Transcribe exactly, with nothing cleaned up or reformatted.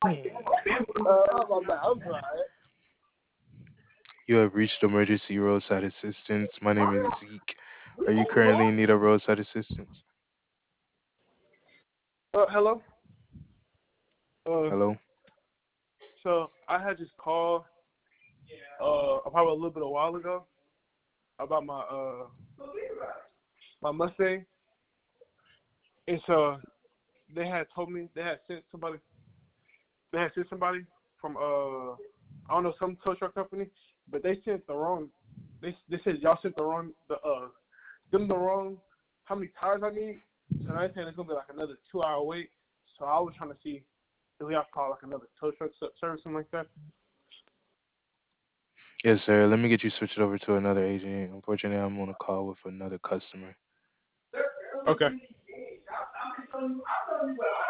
Uh, I'm like, I'm sorry. You have reached emergency roadside assistance. My name is Zeke. Are you currently in need of roadside assistance? Uh, hello. Uh, Hello? so I had just called uh probably a little bit a while ago about my uh my Mustang, and so they had told me they had sent somebody they had sent somebody from uh I don't know some tow truck company, but they sent the wrong. They they said y'all sent the wrong the uh them the wrong how many tires I need. So now they saying it's gonna be like another two hour wait. So I was trying to see if we have to call like another tow truck ser- service something like that. Yes, sir. Let me get you switched over to another agent. Unfortunately, I'm on a call with another customer. Okay.